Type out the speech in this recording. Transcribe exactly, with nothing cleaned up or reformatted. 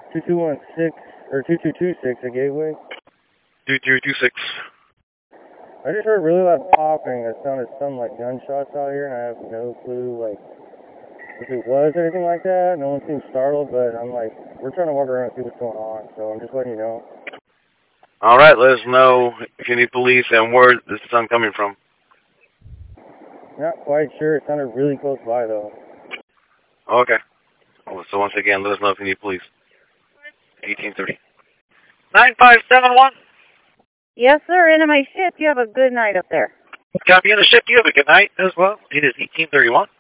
two two one six, or two two two six at Gateway. two two two six. I just heard really loud popping that sounded some like gunshots out here, and I have no clue, like, if it was anything like that. No one seemed startled, but I'm like, we're trying to walk around and see what's going on, so I'm just letting you know. All right, let us know if you need police and where this is coming from. Not quite sure. It sounded really close by, though. Okay. So once again, let us know if you need police. eighteen thirty. nine five seven one. Yes, sir. Into my ship. You have a good night up there. Copy on the ship. You have a good night as well. It is eighteen thirty-one.